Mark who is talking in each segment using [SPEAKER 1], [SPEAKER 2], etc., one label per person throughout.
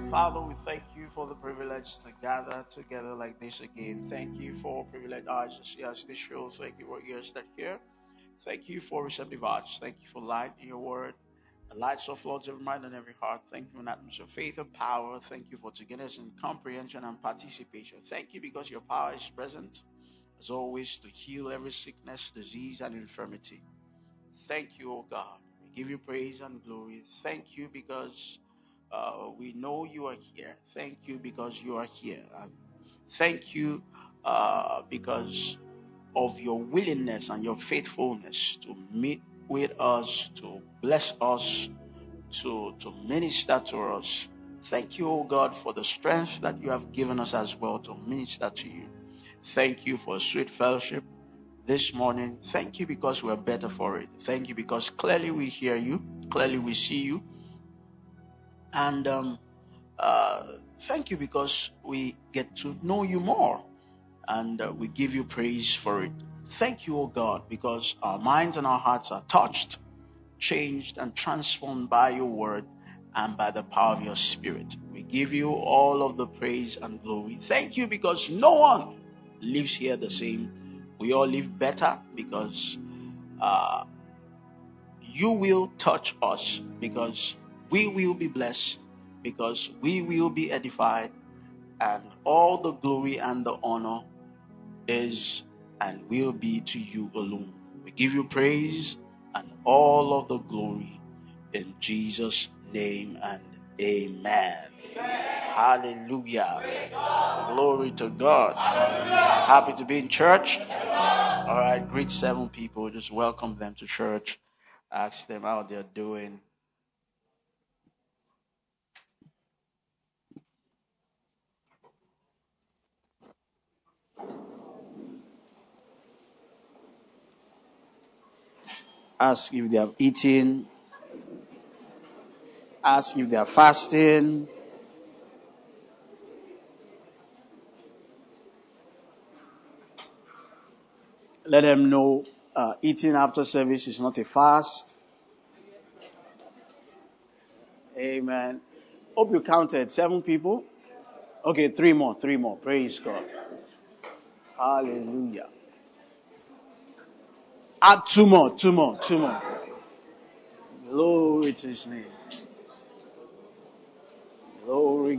[SPEAKER 1] Father, we thank you for the privilege to gather together like this again. Thank you for privileged eyes to see us this show. Thank you for ears that hear. Thank you for receptive hearts. Thank you for light in your word. The lights of Lord's every mind and every heart. Thank you for an atmosphere of faith and power. Thank you for togetherness and comprehension and participation. Thank you because your power is present, as always, to heal every sickness, disease, and infirmity. Thank you, O God. We give you praise and glory. Thank you because we know you are here. Thank you because you are here. And thank you because of your willingness and your faithfulness to meet with us, to bless us, to minister to us. Thank you, O God, for the strength that you have given us as well to minister to you. Thank you for sweet fellowship this morning. Thank you because we're better for it. Thank you because clearly we hear you, clearly we see you. And thank you because we get to know you more, and we give you praise for it. Thank you, O God, because our minds and our hearts are touched, changed, and transformed by your word and by the power of your spirit. We give you all of the praise and glory. Thank you because no one lives here the same. We all live better because you will touch us, because we will be blessed, because we will be edified, and all the glory and the honor is and will be to you alone. We give you praise and all of the glory in Jesus' name, and amen. Hallelujah. Glory to God. Happy to be in church. All right, greet 7 people. Just welcome them to church. Ask them how they're doing. Ask if they have eaten. Ask if they are fasting. Let them know eating after service is not a fast. Amen. Hope you counted 7 people. Okay, 3 more. Praise God. Hallelujah. Add 2 more. Glory to his name. Glory.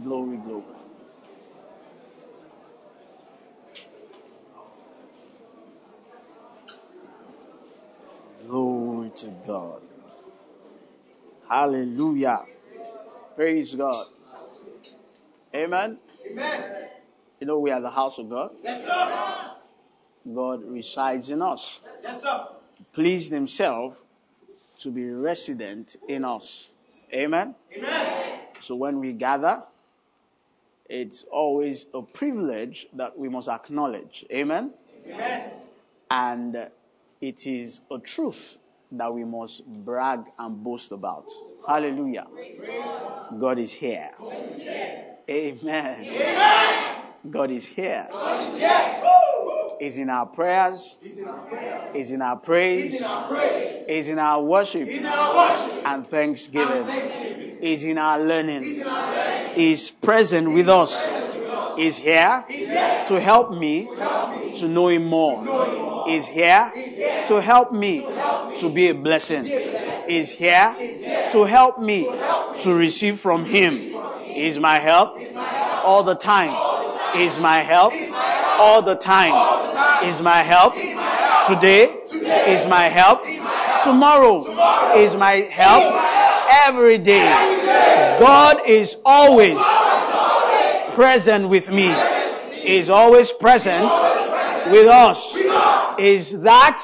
[SPEAKER 1] Glory to God. Hallelujah. Praise God. Amen. You know we are the house of God.
[SPEAKER 2] Yes, sir.
[SPEAKER 1] God resides in us.
[SPEAKER 2] Yes, sir.
[SPEAKER 1] Pleased himself to be resident in us. Amen.
[SPEAKER 2] Amen.
[SPEAKER 1] So when we gather, it's always a privilege that we must acknowledge. Amen.
[SPEAKER 2] Amen.
[SPEAKER 1] And it is a truth that we must brag and boast about. Hallelujah. God is here. Amen.
[SPEAKER 2] Amen.
[SPEAKER 1] God is here.
[SPEAKER 2] God is here.
[SPEAKER 1] He's in our prayers.
[SPEAKER 2] He's in our prayers.
[SPEAKER 1] He's in our praise.
[SPEAKER 2] He's in our praise.
[SPEAKER 1] He's in our worship.
[SPEAKER 2] He's in our worship.
[SPEAKER 1] And thanksgiving. He's in our learning.
[SPEAKER 2] He's in our learning.
[SPEAKER 1] He's present with us. He's here to help me to know him more. He's here to help me to be a blessing. He's here to help me to receive from him. He's my help all the time. He's my help all the time. He's my help today. He's my help tomorrow. He's my help every day. God is always present with me. He's always present with us. Is that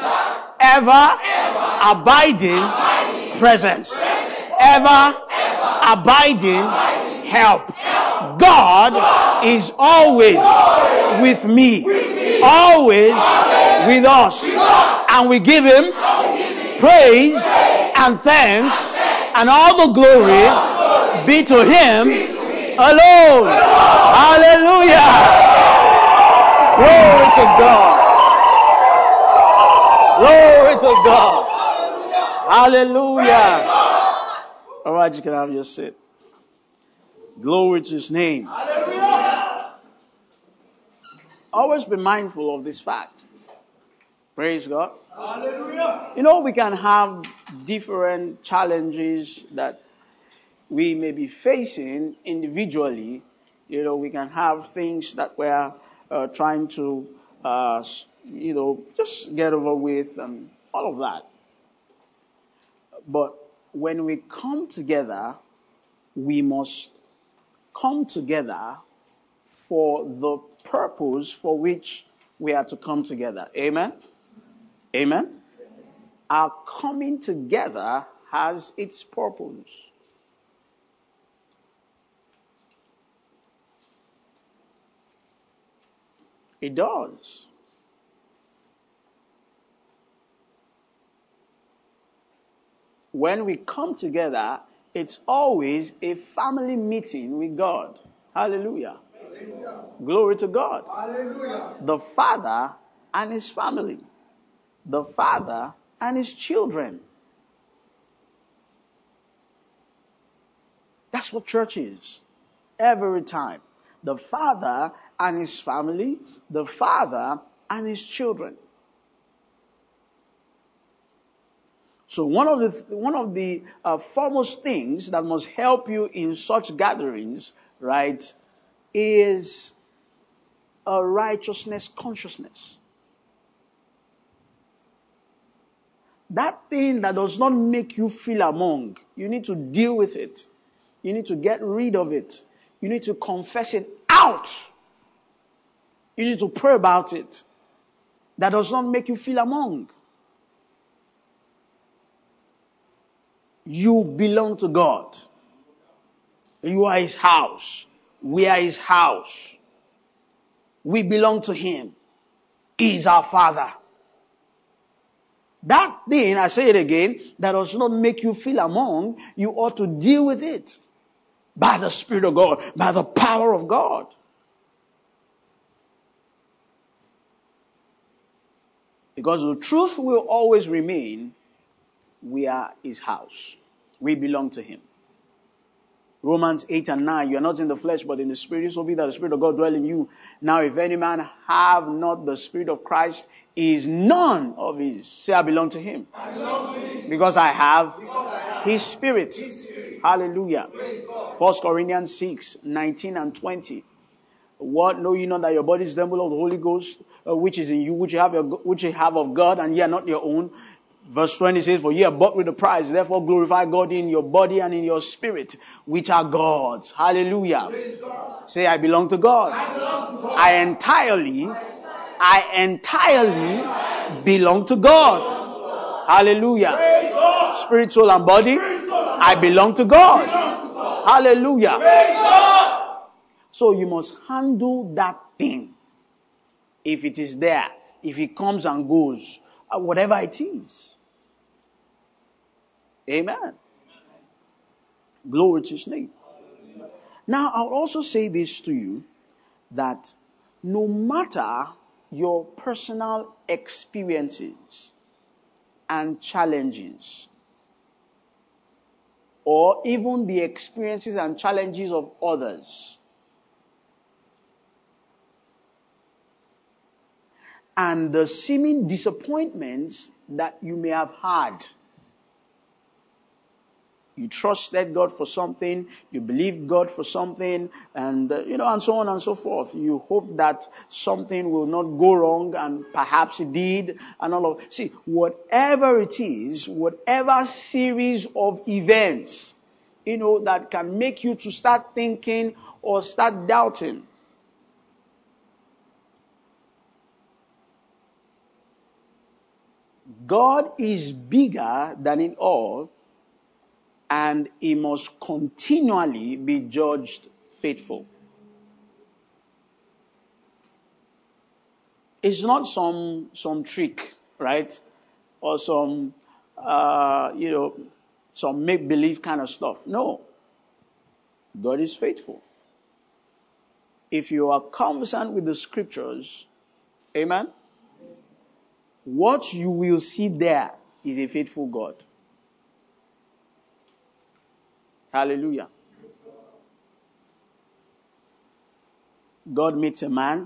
[SPEAKER 1] ever abiding presence, ever abiding help. God is always with me, always with us, and we give him praise and thanks, and all the glory be to him alone. Hallelujah. Glory to God. Glory to God. Hallelujah. All right, you can have your seat. Glory to his name.
[SPEAKER 2] Hallelujah.
[SPEAKER 1] Always be mindful of this fact. Praise God.
[SPEAKER 2] Hallelujah.
[SPEAKER 1] You know, we can have different challenges that we may be facing individually. You know, we can have things that we're trying to, just get over with and all of that. But when we come together, we must come together for the purpose for which we are to come together. Amen? Amen? Our coming together has its purpose. It does. When we come together, it's always a family meeting with God. Hallelujah. Glory to God.
[SPEAKER 2] Hallelujah.
[SPEAKER 1] The Father and his family. The Father and his children. That's what church is. Every time. The Father and his family. The Father and his children. So one of the foremost things that must help you in such gatherings, right, is a righteousness consciousness. That thing that does not make you feel among, you need to deal with it. You need to get rid of it. You need to confess it out. You need to pray about it. That does not make you feel among. You belong to God. You are his house. We are his house. We belong to him. He is our Father. That thing, I say it again, that does not make you feel among, you ought to deal with it. By the Spirit of God, by the power of God. Because the truth will always remain, we are his house. We belong to him. Romans 8 and 9, you are not in the flesh, but in the Spirit, so be that the Spirit of God dwell in you. Now, if any man have not the Spirit of Christ, he is none of his. Say, I belong to him.
[SPEAKER 2] I belong to him.
[SPEAKER 1] Because I have
[SPEAKER 2] His
[SPEAKER 1] Spirit. Hallelujah. 1 Corinthians 6, 19 and 20. What know you not that your body is the temple of the Holy Ghost, which is in you, which you have of God, and ye are not your own? Verse 20 says, for ye are bought with a price, therefore glorify God in your body and in your spirit, which are God's. Hallelujah. Say, I belong to God.
[SPEAKER 2] I belong to God.
[SPEAKER 1] I entirely belong to God. Hallelujah. Spirit, soul, and body, I belong to God. Hallelujah. So you must handle that thing. If it is there, if it comes and goes, whatever it is. Amen. Glory to his name. Now, I'll also say this to you, that no matter your personal experiences and challenges, or even the experiences and challenges of others, and the seeming disappointments that you may have had, you trusted God for something, you believed God for something, and and so on and so forth. You hope that something will not go wrong, and perhaps it did, and all of. See, whatever it is, whatever series of events, that can make you to start thinking or start doubting. God is bigger than it all, and he must continually be judged faithful. It's not some trick, right? Or some make-believe kind of stuff. No. God is faithful. If you are conversant with the scriptures, amen, what you will see there is a faithful God. Hallelujah. God meets a man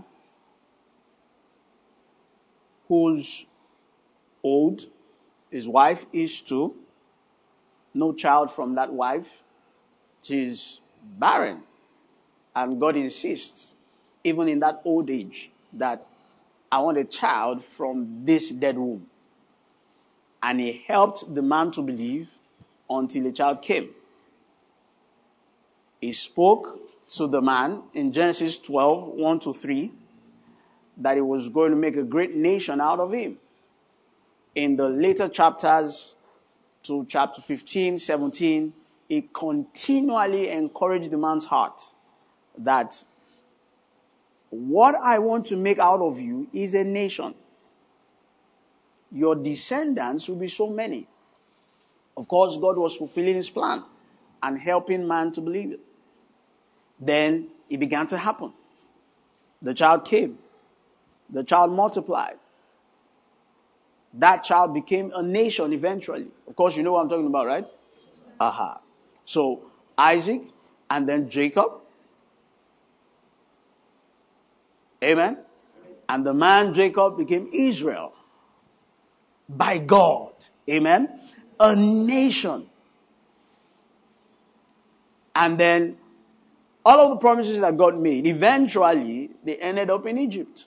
[SPEAKER 1] who's old. His wife is too. No child from that wife. She's barren. And God insists, even in that old age, that I want a child from this dead womb. And he helped the man to believe until a child came. He spoke to the man in Genesis 12, 1-3, that he was going to make a great nation out of him. In the later chapters, to chapter 15, 17, he continually encouraged the man's heart that what I want to make out of you is a nation. Your descendants will be so many. Of course, God was fulfilling his plan and helping man to believe it. Then it began to happen. The child came. The child multiplied. That child became a nation eventually. Of course, you know what I'm talking about, right? Aha. So, Isaac and then Jacob. Amen. And the man Jacob became Israel. By God. Amen. A nation. And then all of the promises that God made, eventually they ended up in Egypt.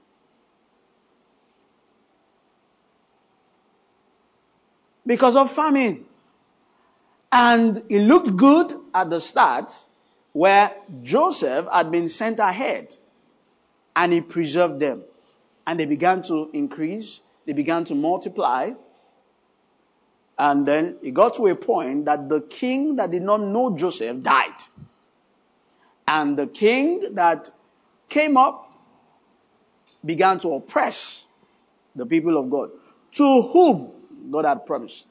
[SPEAKER 1] Because of famine. And it looked good at the start, where Joseph had been sent ahead and he preserved them. And they began to increase, they began to multiply. And then it got to a point that the king that did not know Joseph died. And the king that came up began to oppress the people of God, to whom God had promised.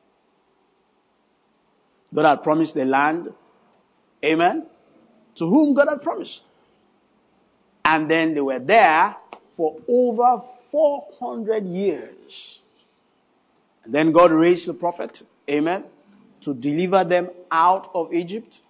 [SPEAKER 1] God had promised the land. Amen. To whom God had promised. And then they were there for over 400 years. And then God raised the prophet. Amen. To deliver them out of Egypt.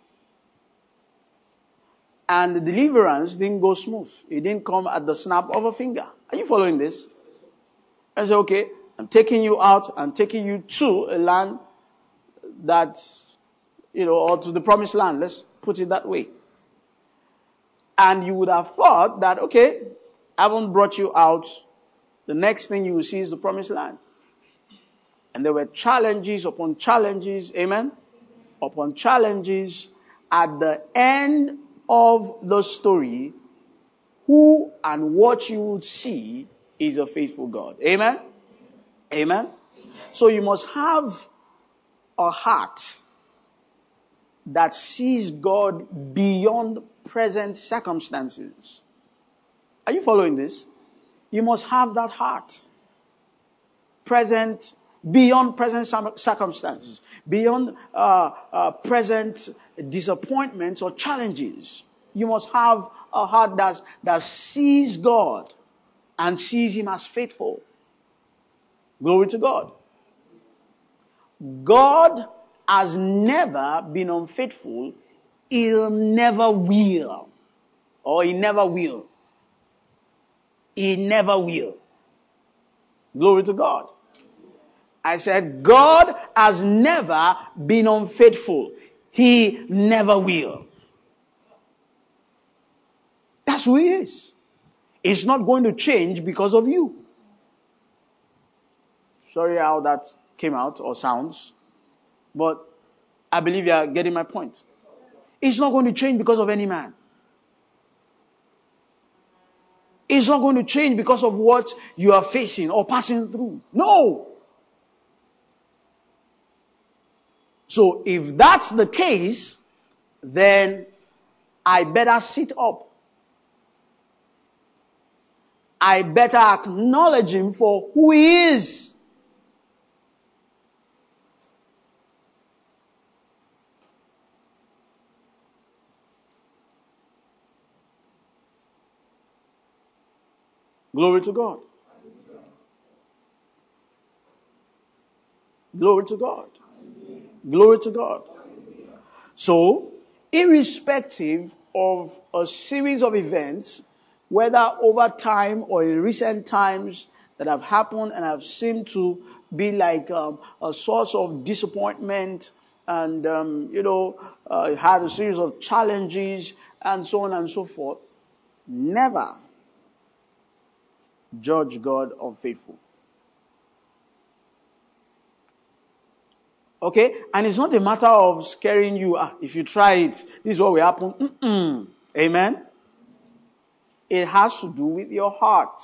[SPEAKER 1] And the deliverance didn't go smooth. It didn't come at the snap of a finger. Are you following this? I said, okay, I'm taking you out. I'm taking you to a land that, or to the promised land. Let's put it that way. And you would have thought that, okay, I haven't brought you out. The next thing you will see is the promised land. And there were challenges upon challenges, amen, upon challenges. At the end of the story, who and what you would see is a faithful God. Amen? Amen? So you must have a heart that sees God beyond present circumstances. Are you following this? You must have that heart. Beyond present circumstances. Beyond present disappointments or challenges. You must have a heart that sees God and sees Him as faithful. Glory to God. God has never been unfaithful. He'll never will. Or He never will. He never will. Glory to God. I said, God has never been unfaithful. He never will. That's who He is. It's not going to change because of you. Sorry how that came out or sounds, but I believe you are getting my point. It's not going to change because of any man. It's not going to change because of what you are facing or passing through. No. So if that's the case, then I better sit up. I better acknowledge Him for who He is. Glory to God. Glory to God. Glory to God. So, irrespective of a series of events, whether over time or in recent times that have happened and have seemed to be like a source of disappointment and, had a series of challenges and so on and so forth. Never judge God unfaithful. Okay? And it's not a matter of scaring you. If you try it, this is what will happen. Amen? It has to do with your heart.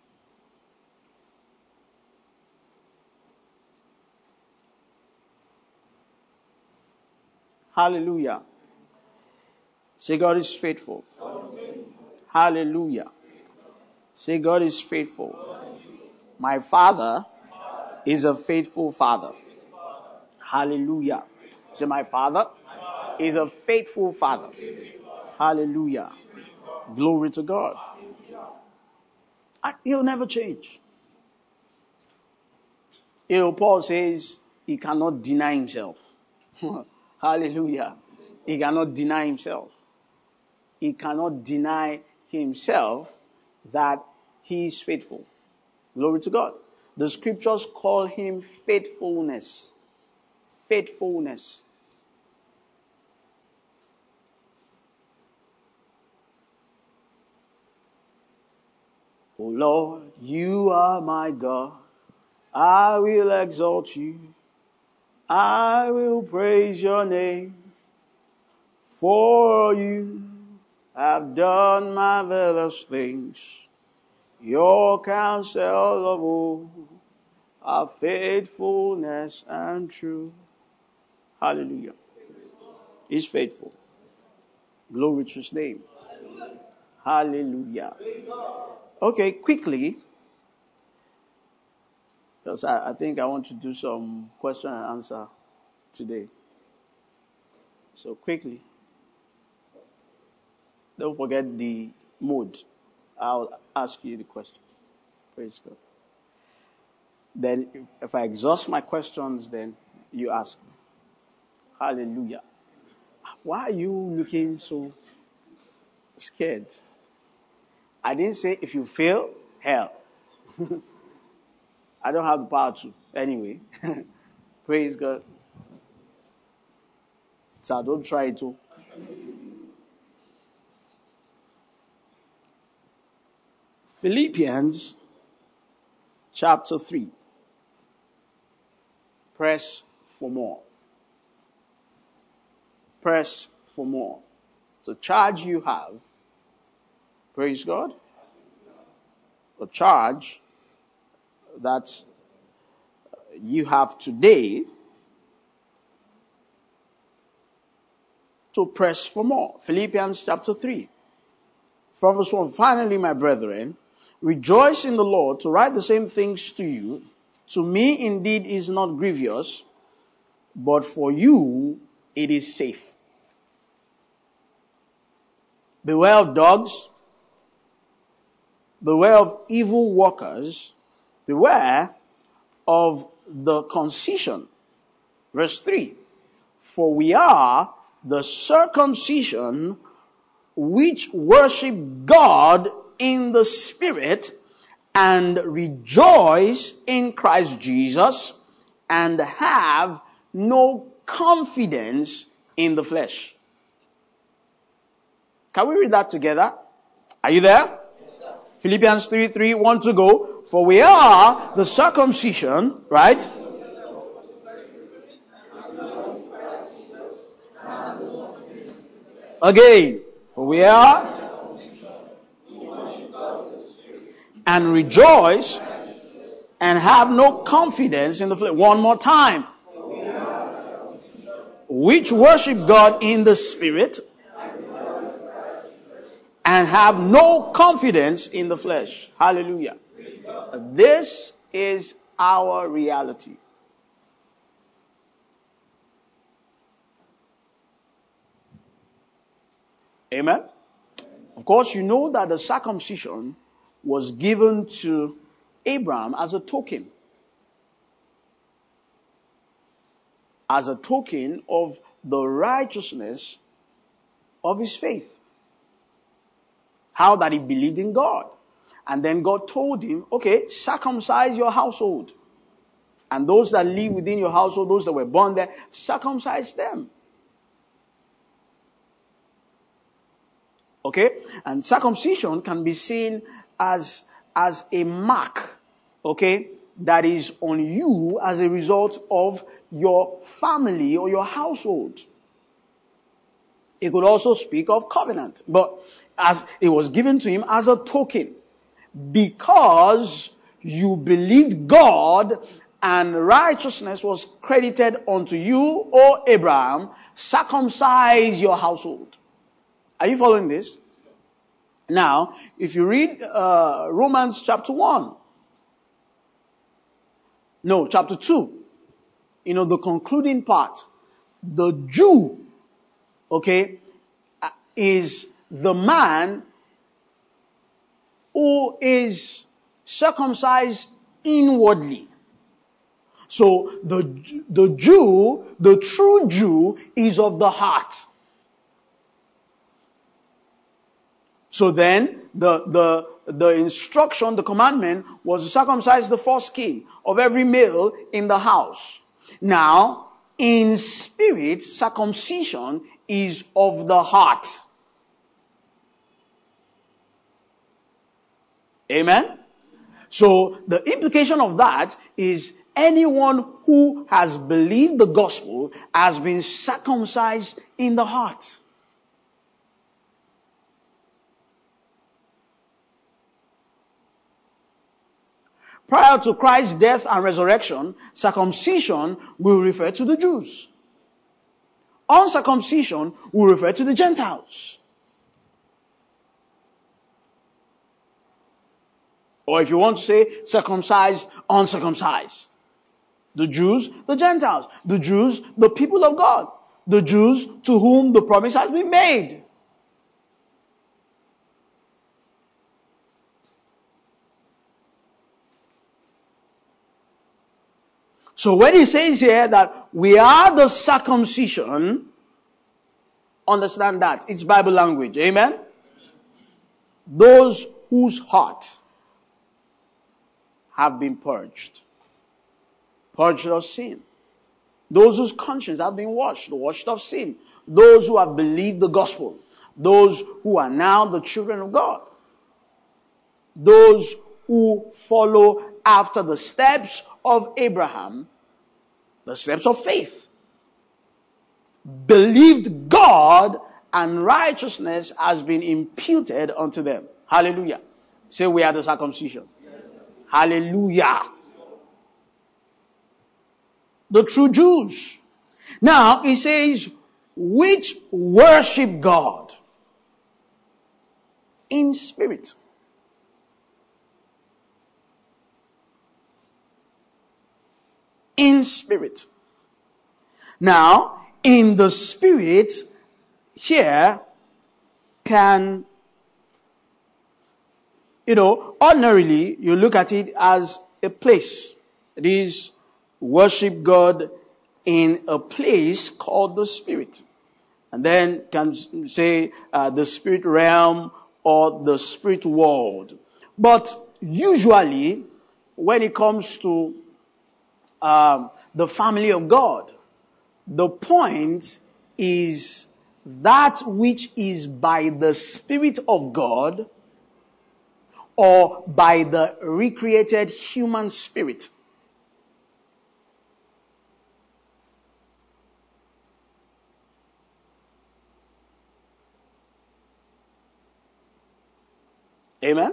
[SPEAKER 1] Hallelujah. Say God is faithful. Hallelujah. Say God is faithful. My Father is a faithful Father. Hallelujah. Say my Father is a faithful Father. Hallelujah. Glory to God. He'll never change. Paul says he cannot deny himself. Hallelujah. He cannot deny himself. He cannot deny himself that he is faithful. Glory to God. The scriptures call him faithfulness. Faithfulness. Oh Lord, you are my God. I will exalt you. I will praise your name. For you have done marvelous things. Your counsel of old are faithfulness and truth. Hallelujah. He's faithful. Glory to his name. Hallelujah. Okay, quickly, because I think I want to do some question and answer today. So quickly, don't forget the mode. I'll ask you the question. Praise God. Then if I exhaust my questions, then you ask me. Hallelujah. Why are you looking so scared? I didn't say if you fail, hell. I don't have the power to. Anyway. Praise God. So don't try it too. Philippians chapter 3. Press for more. Press for more. The charge you have, praise God, the charge that you have today to press for more. Philippians chapter 3. From verse 1, finally, my brethren, rejoice in the Lord. To write the same things to you, to me indeed is not grievous, but for you it is safe. Beware of dogs. Beware of evil workers. Beware of the concision. Verse 3. For we are the circumcision which worship God in the Spirit and rejoice in Christ Jesus and have no confidence in the flesh. Can we read that together? Are you there?
[SPEAKER 2] Yes, sir.
[SPEAKER 1] Philippians 3:3, 1 to go. For we are the circumcision, right? Again. For we are and rejoice and have no confidence in the flesh. One more time. Which worship God in the Spirit and have no confidence in the flesh. Hallelujah. This is our reality. Amen. Of course, you know that the circumcision was given to Abraham as a token. As a token of the righteousness of his faith. How that he believed in God. And then God told him, okay, circumcise your household. And those that live within your household, those that were born there, circumcise them. Okay? And circumcision can be seen as a mark, okay, that is on you as a result of your family or your household. It could also speak of covenant, but as it was given to him as a token, because you believed God and righteousness was credited unto you, O Abraham, circumcise your household. Are you following this? Now, if you read Romans chapter 1, no, chapter 2, the concluding part, the Jew, okay, is the man who is circumcised inwardly. So the Jew, the true Jew, is of the heart. So then the instruction, the commandment was to circumcise the foreskin of every male in the house. Now, in spirit, circumcision is of the heart. Amen? So the implication of that is anyone who has believed the gospel has been circumcised in the heart. Prior to Christ's death and resurrection, circumcision will refer to the Jews. Uncircumcision will refer to the Gentiles. Or if you want to say circumcised, uncircumcised. The Jews, the Gentiles. The Jews, the people of God. The Jews to whom the promise has been made. So when he says here that we are the circumcision, understand that. It's Bible language. Amen? Those whose heart have been purged. Purged of sin. Those whose conscience have been washed of sin. Those who have believed the gospel. Those who are now the children of God. Those who follow after the steps of Abraham, the steps of faith. Believed God and righteousness has been imputed unto them. Hallelujah. Say we are the circumcision. Yes. Hallelujah. The true Jews. Now he says, which worship God in spirit. In spirit. Now, in the spirit, here can, ordinarily you look at it as a place. It is worship God in a place called the spirit. And then can say the spirit realm or the spirit world. But usually, when it comes to the family of God, the point is that which is by the Spirit of God or by the recreated human spirit. Amen?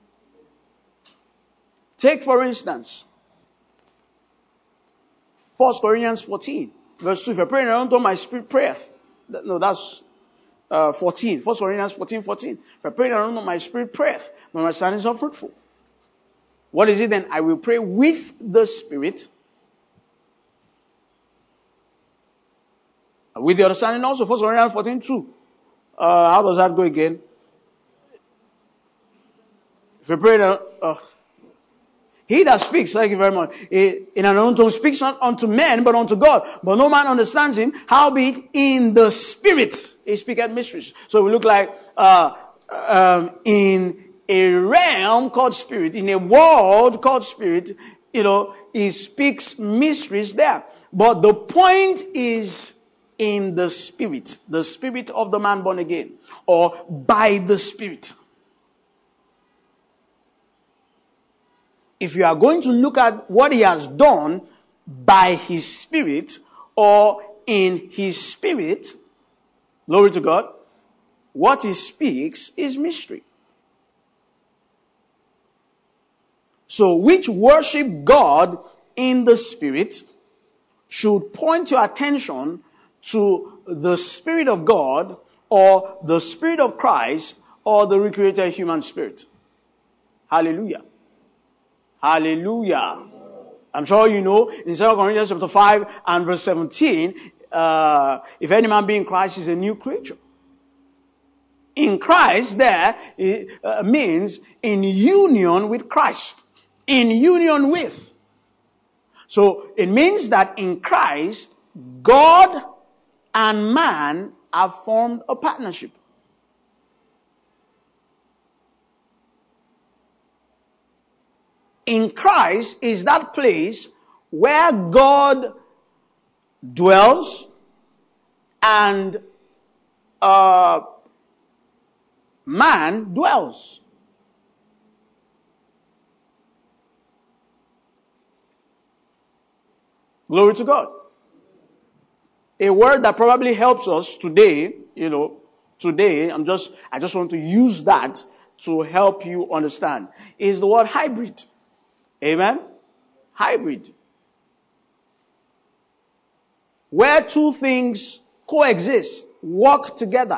[SPEAKER 1] Take for instance, 1 Corinthians 14, verse 2. If I pray in the tongue, my spirit prayeth. No, that's 14. 1 Corinthians 14. If I pray in the tongue, my spirit prayeth, but my understanding is not fruitful. What is it then? I will pray with the spirit. With the understanding also. 1 Corinthians 14, 2. How does that go again? If I pray, He that speaks, thank you very much, in an unknown tongue speaks not unto men, but unto God. But no man understands him, howbeit in the Spirit he speaketh mysteries. So we look like in a realm called spirit, in a world called spirit, he speaks mysteries there. But the point is in the Spirit of the man born again, or by the Spirit. If you are going to look at what he has done by his Spirit or in his Spirit, glory to God, what he speaks is mystery. So which worship God in the Spirit should point your attention to the Spirit of God or the Spirit of Christ or the recreated human spirit. Hallelujah. Hallelujah. I'm sure you know in 2 Corinthians chapter 5 and verse 17, if any man be in Christ, is a new creature. In Christ there means in union with Christ. In union with. So it means that in Christ, God and man have formed a partnership. In Christ is that place where God dwells and man dwells. Glory to God. A word that probably helps us today, today, I just want to use that to help you understand, is the word hybrid. Amen? Hybrid. Where two things coexist, work together.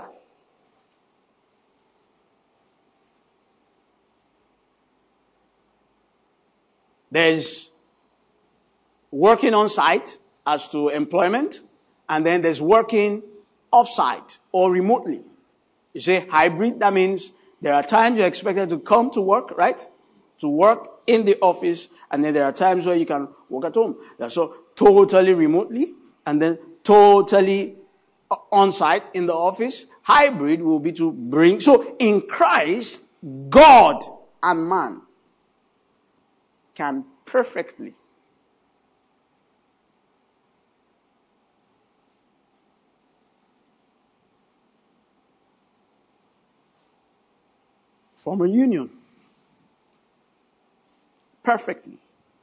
[SPEAKER 1] There's working on site as to employment, and then there's working off site or remotely. You say hybrid, that means there are times you're expected to come to work, right? To work in the office, and then there are times where you can work at home. So totally remotely, and then totally on site in the office. Hybrid will be to bring. So in Christ, God and man can perfectly form a union. Perfectly.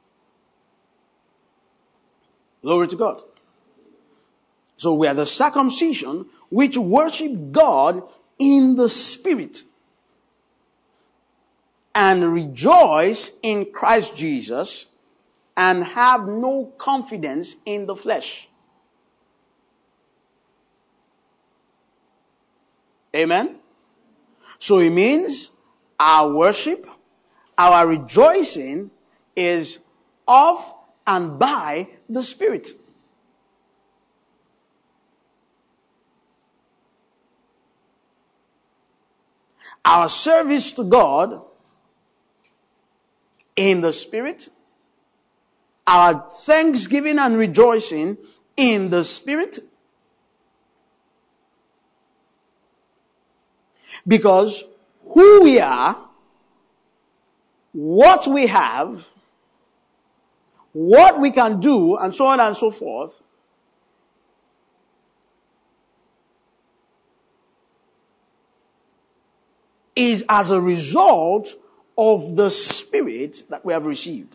[SPEAKER 1] Glory to God. So we are the circumcision which worship God in the Spirit and rejoice in Christ Jesus and have no confidence in the flesh. Amen? So it means our worship, our rejoicing is of and by the Spirit. Our service to God in the Spirit, our thanksgiving and rejoicing in the Spirit, because who we are, what we have, what we can do, and so on and so forth, is as a result of the Spirit that we have received.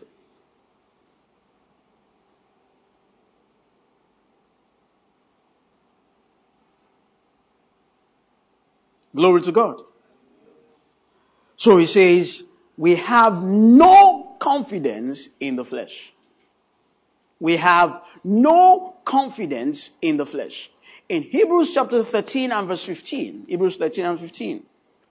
[SPEAKER 1] Glory to God. So he says, we have no confidence in the flesh. We have no confidence in the flesh. In Hebrews chapter 13 and verse 15, Hebrews 13 and 15.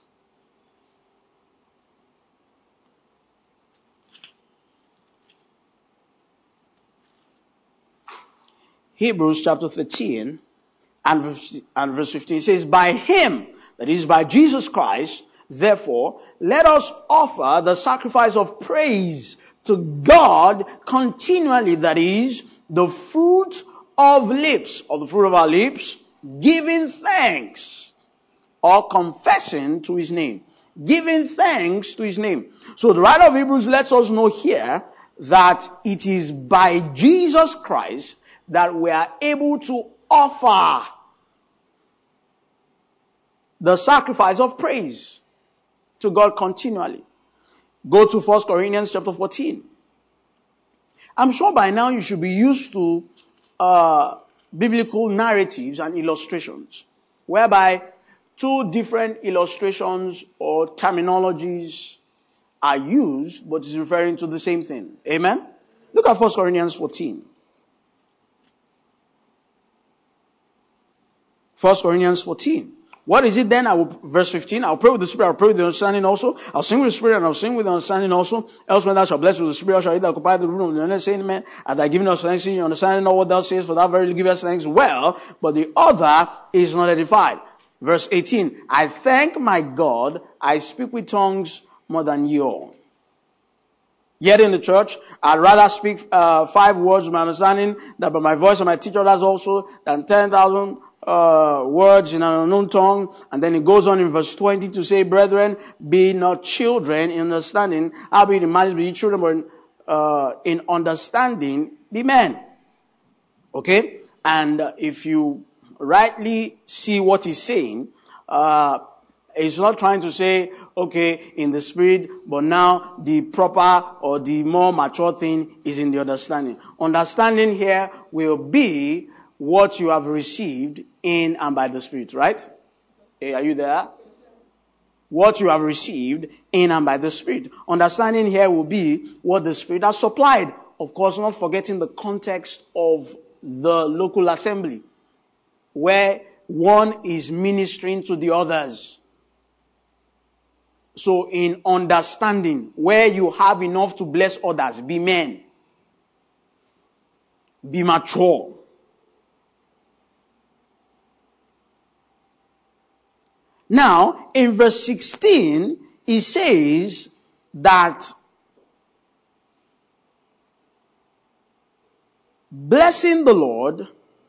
[SPEAKER 1] Hebrews chapter 13 and verse 15 says, by him, that is by Jesus Christ, therefore, let us offer the sacrifice of praise to God continually, that is, the fruit of lips, or the fruit of our lips, giving thanks or confessing to his name. Giving thanks to his name. So the writer of Hebrews lets us know here that it is by Jesus Christ that we are able to offer the sacrifice of praise to God continually. Go to 1 Corinthians chapter 14. I'm sure by now you should be used to biblical narratives and illustrations, whereby two different illustrations or terminologies are used, but is referring to the same thing. Amen? Look at 1 Corinthians 14. 1 Corinthians 14. What is it then? Verse 15. I'll pray with the Spirit, I'll pray with the understanding also. I'll sing with the Spirit, and I'll sing with the understanding also. Else when thou shalt bless with the Spirit, shall he that occupy the room of the understanding man, and thy giving us thanks, you understanding not what thou sayest, for thou verily givest thanks well, but the other is not edified. Verse 18. I thank my God, I speak with tongues more than ye all. Yet in the church, I'd rather speak 5 words of my understanding, that by my voice I might teach others also, than 10,000 words in an unknown tongue. And then it goes on in verse 20 to say, brethren, be not children in understanding, albeit in malice be ye children, but in understanding be men. Okay? And if you rightly see what he's saying, it's not trying to say, okay, in the spirit, but now the proper or the more mature thing is in the understanding. Understanding here will be what you have received in and by the Spirit, right? Hey, are you there? What you have received in and by the Spirit. Understanding here will be what the Spirit has supplied. Of course, not forgetting the context of the local assembly, where one is ministering to the others. So in understanding, where you have enough to bless others, be men. Be mature. Now, in verse 16, he says that blessing the Lord,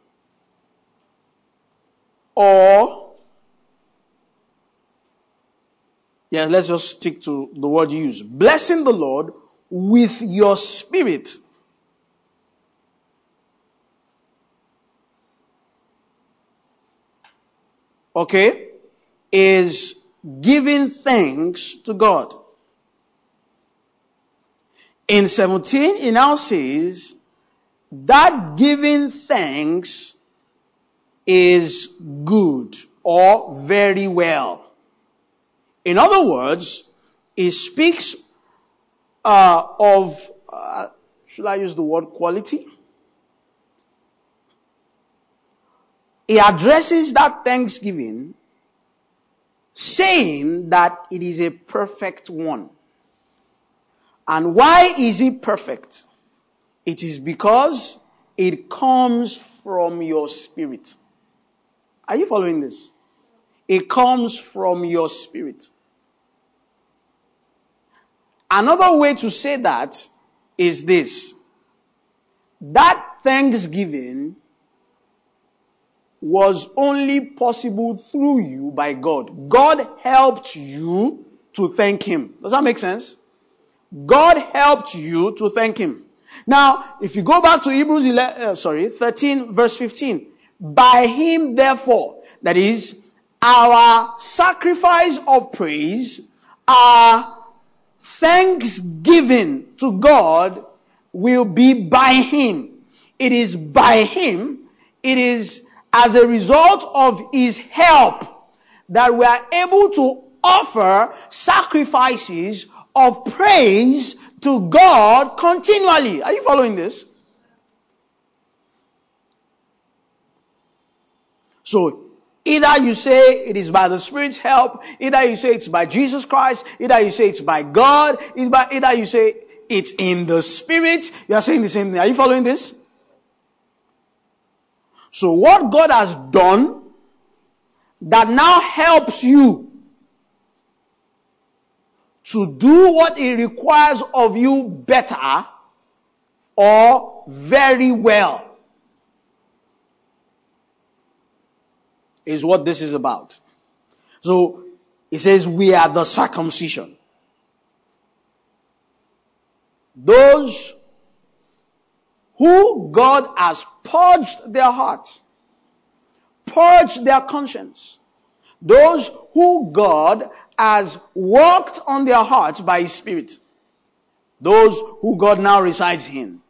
[SPEAKER 1] let's just stick to the word you use. Blessing the Lord with your spirit. Okay? Is giving thanks to God. In 17, he now says that giving thanks is good or very well. In other words, he speaks of, should I use the word quality? He addresses that thanksgiving saying that it is a perfect one. And why is it perfect? It is because it comes from your spirit. Are you following this? It comes from your spirit. Another way to say that is this. That thanksgiving was only possible through you by God. God helped you to thank him. Does that make sense? God helped you to thank him. Now, if you go back to Hebrews 13 verse 15. By him therefore, that is, our sacrifice of praise, our thanksgiving to God will be by him. It is by him. It is as a result of his help that we are able to offer sacrifices of praise to God continually. Are you following this? So, either you say it is by the Spirit's help, either you say it's by Jesus Christ, either you say it's by God, either you say it's in the Spirit, you are saying the same thing. Are you following this? So what God has done that now helps you to do what He requires of you better or very well, is what this is about. So, it says we are the circumcision. Those who God has purged their hearts, purged their conscience. Those who God has worked on their hearts by His Spirit. Those who God now resides in.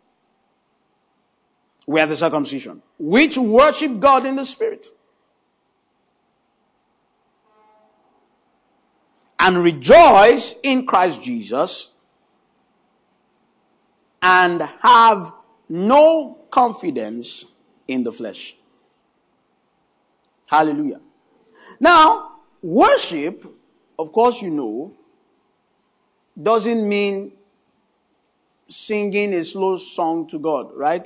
[SPEAKER 1] We are the circumcision, which worship God in the Spirit. And rejoice in Christ Jesus, and have no confidence in the flesh. Hallelujah. Now, worship, of course you know, doesn't mean singing a slow song to God, right?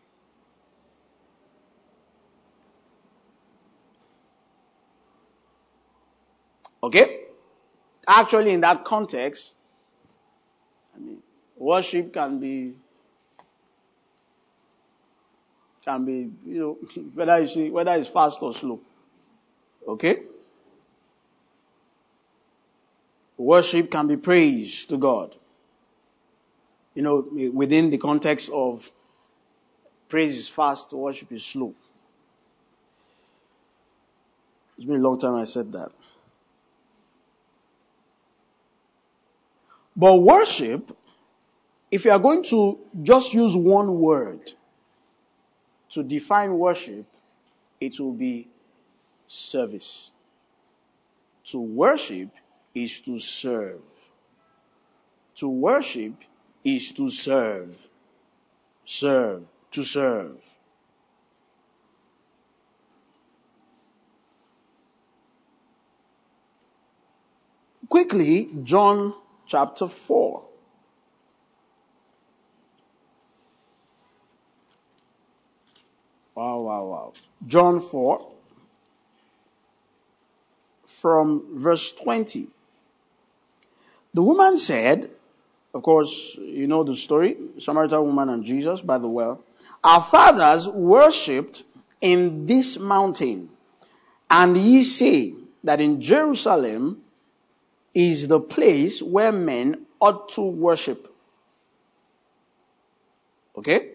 [SPEAKER 1] Okay? Actually, in that context, worship can be, whether it's fast or slow. Okay? Worship can be praise to God. Within the context of praise is fast, worship is slow. It's been a long time I said that. But worship, if you are going to just use one word to define worship, it will be service. To worship is to serve. To worship is to serve. Serve. To serve. Quickly, John chapter 4. Wow. John 4, from verse 20. The woman said, of course, you know the story, Samaritan woman and Jesus by the well. Our fathers worshipped in this mountain, and ye say that in Jerusalem is the place where men ought to worship. Okay?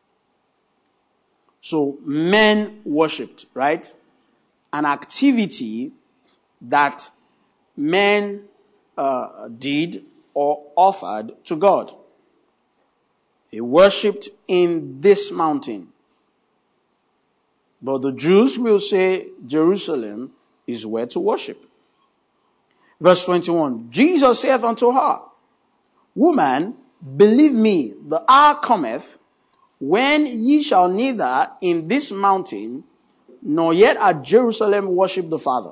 [SPEAKER 1] So, men worshipped, right? An activity that men did or offered to God. They worshipped in this mountain. But the Jews will say Jerusalem is where to worship. Verse 21, Jesus saith unto her, Woman, believe me, the hour cometh, when ye shall neither in this mountain, nor yet at Jerusalem worship the Father.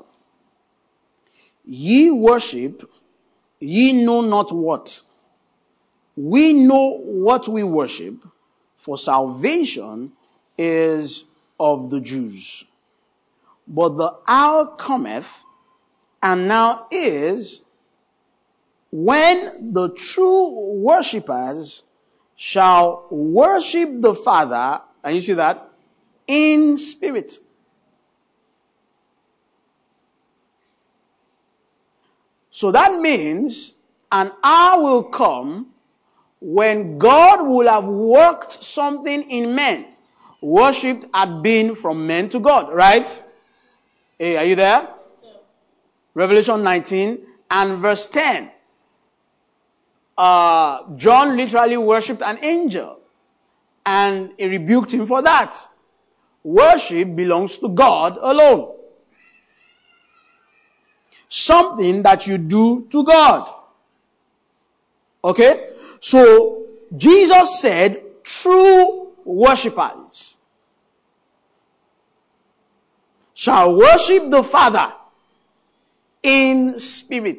[SPEAKER 1] Ye worship, ye know not what. We know what we worship, for salvation is of the Jews. But the hour cometh, and now is, when the true worshippers shall worship the Father, and you see that, in spirit. So that means an hour will come when God will have worked something in men. Worship had been from men to God, right? Hey, are you there? Revelation 19 and verse 10. John literally worshipped an angel, and he rebuked him for that. Worship belongs to God alone. Something that you do to God. Okay? So, Jesus said, true worshippers shall worship the Father in spirit.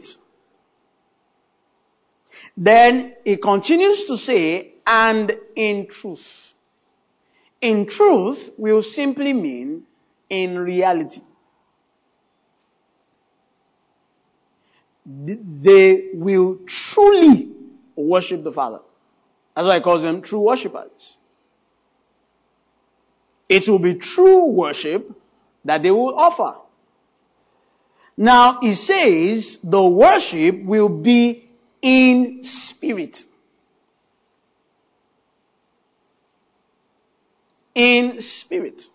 [SPEAKER 1] Then he continues to say, and in truth. In truth will simply mean in reality. they will truly worship the Father. That's why I call them true worshippers. It will be true worship that they will offer. Now, it says the worship will be in spirit. In spirit.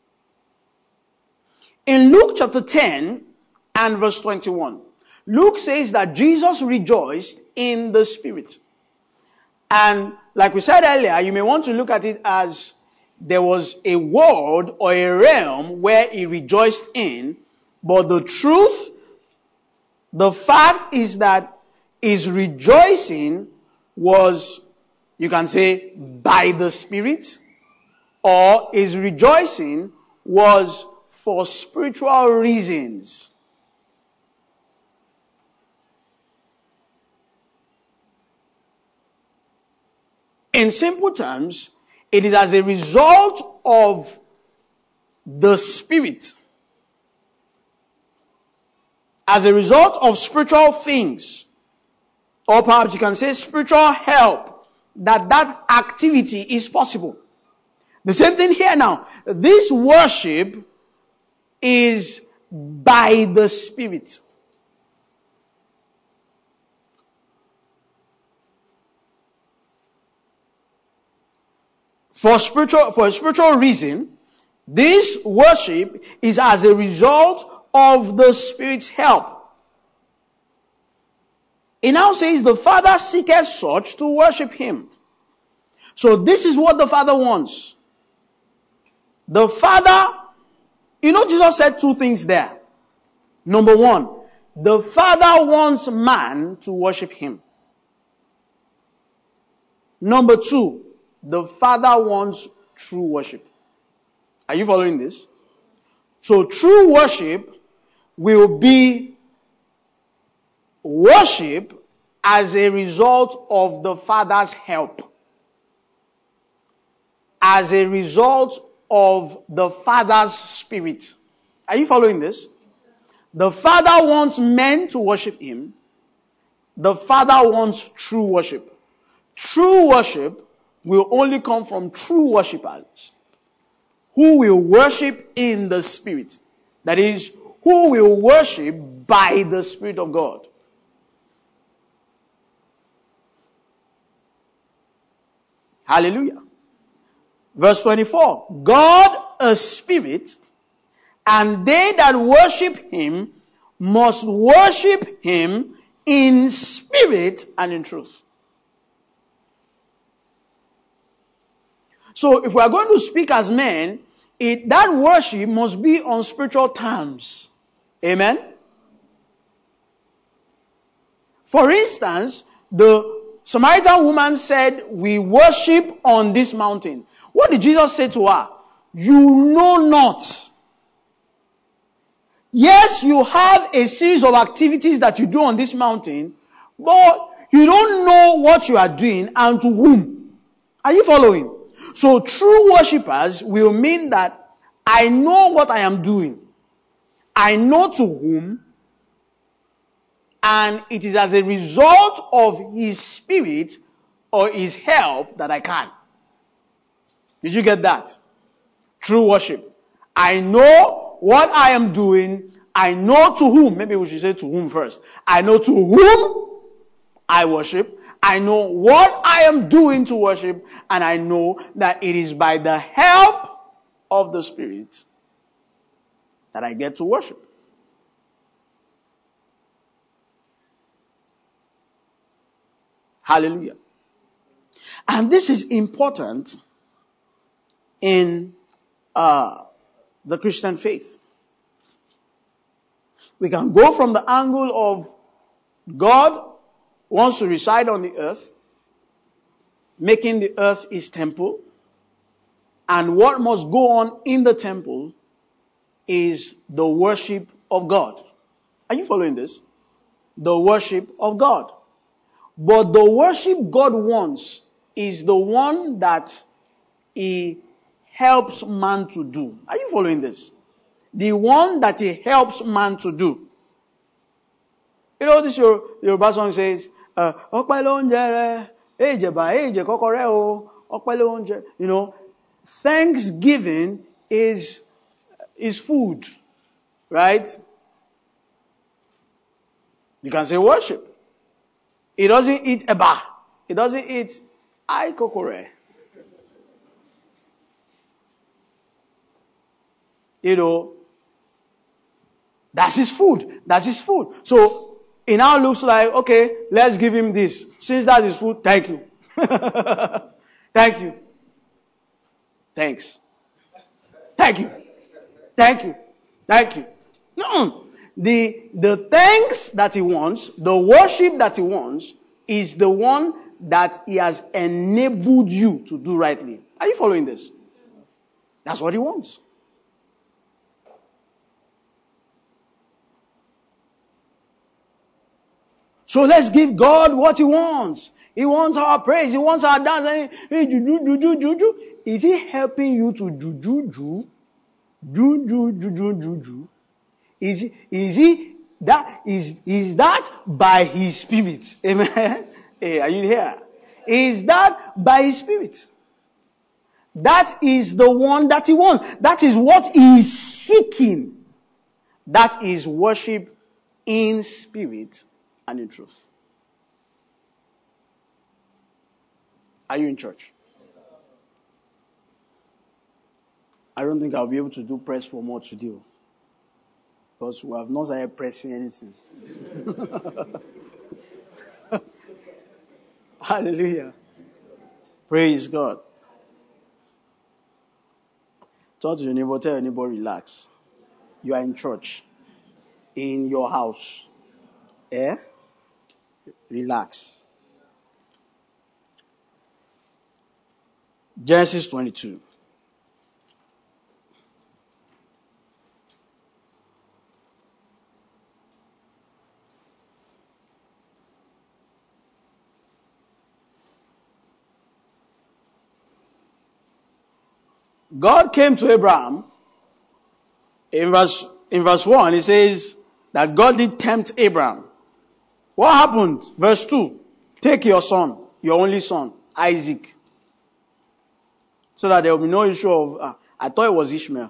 [SPEAKER 1] In Luke chapter 10 and verse 21, Luke says that Jesus rejoiced in the spirit. And like we said earlier, you may want to look at it as there was a world or a realm where he rejoiced in, but the truth, the fact is that his rejoicing was, you can say, by the Spirit, or his rejoicing was for spiritual reasons. In simple terms, it is as a result of the Spirit, as a result of spiritual things, or perhaps you can say spiritual help, that activity is possible. The same thing here now. This worship is by the Spirit. For a spiritual reason, this worship is as a result of the Spirit's help. It now says the Father seeketh such to worship Him. So this is what the Father wants. The Father, Jesus said two things there. Number one, the Father wants man to worship Him. Number two, the Father wants true worship. Are you following this? So true worship will be worship as a result of the Father's help. As a result of the Father's Spirit. Are you following this? The Father wants men to worship Him. The Father wants true worship. True worship will only come from true worshippers who will worship in the Spirit. That is, who will worship by the Spirit of God. Hallelujah. Verse 24. God a spirit, and they that worship Him must worship Him in spirit and in truth. So if we are going to speak as men, that worship must be on spiritual terms. Amen? For instance, the Samaritan woman said, we worship on this mountain. What did Jesus say to her? You know not. Yes, you have a series of activities that you do on this mountain, but you don't know what you are doing and to whom. Are you following? So true worshippers will mean that I know what I am doing. I know to whom. And it is as a result of His Spirit or His help that I can. Did you get that? True worship. I know what I am doing. I know to whom. Maybe we should say to whom first. I know to whom I worship. I know what I am doing to worship. And I know that it is by the help of the Spirit that I get to worship. Hallelujah. And this is important in the Christian faith. We can go from the angle of God wants to reside on the earth, making the earth His temple, and what must go on in the temple is the worship of God. Are you following this? The worship of God. But the worship God wants is the one that He helps man to do. Are you following this? The one that He helps man to do. this Yoruba song says, Ọpẹ́ ló ń jẹrẹ, èjẹ̀bà, èjẹ̀ kọ́kọ́rẹ́ o, ọpẹ́ ló ń jẹ. Thanksgiving is food, right? You can say worship. It doesn't eat eba. It doesn't eat kokore. That's his food. That's his food. So it now looks like, okay, let's give him this. Since that's his food, thank you. Thank you. Thanks. Thank you. Thank you. Thank you. No. The thanks that he wants, the worship that he wants, is the one that he has enabled you to do rightly. Are you following this? That's what he wants. So let's give God what he wants. He wants our praise. He wants our dance. Hey, juju. Is he helping you to juju? Juju. Is that by his spirit? Amen. Hey, are you here? Is that by his spirit? That is the one that he wants. That is what he is seeking. That is worship in spirit and in truth. Are you in church? I don't think I'll be able to do press for more today. Because we have not started pressing anything. Hallelujah. Praise God. Talk to your neighbor, tell your neighbor, relax. You are in church. In your house. Relax. Genesis 22. God came to Abraham. In verse 1, it says that God did tempt Abraham. What happened? Verse 2. Take your son, your only son, Isaac. So that there will be no issue of, I thought it was Ishmael.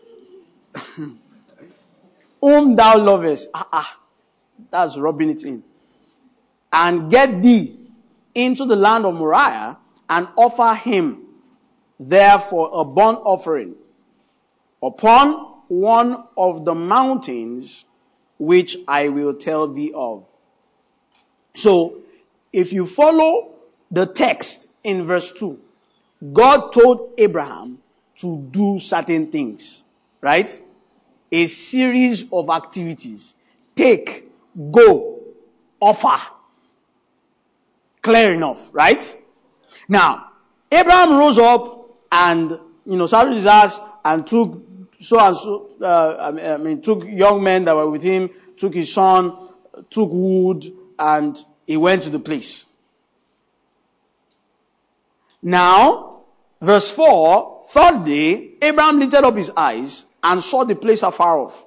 [SPEAKER 1] Whom thou lovest. That's rubbing it in. And get thee into the land of Moriah and offer him therefore a burnt offering upon one of the mountains which I will tell thee of. So, if you follow the text in verse 2, God told Abraham to do certain things, right? A series of activities. Take, go, offer. Clear enough, right? Now, Abraham rose up and, saddled his ass and took took young men that were with him, took his son, took wood, and he went to the place. Now, verse 4, third day, Abraham lifted up his eyes and saw the place afar off.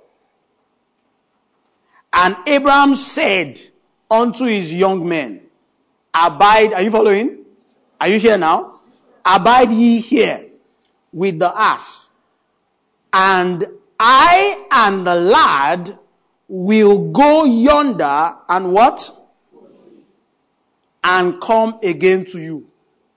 [SPEAKER 1] And Abraham said unto his young men, abide, are you following? Are you here now? Abide ye here with the ass, and I and the lad will go yonder and what? And come again to you.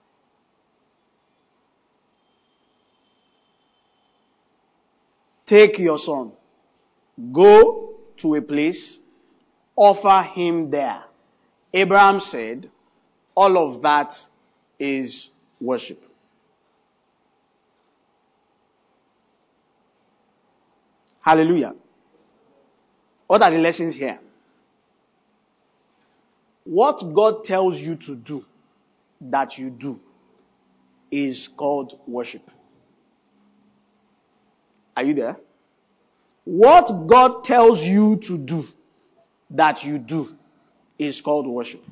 [SPEAKER 1] Take your son, go to a place, offer him there. Abraham said, all of that is worship. Hallelujah. What are the lessons here? What God tells you to do, that you do, is called worship. Are you there? What God tells you to do, that you do, is called worship.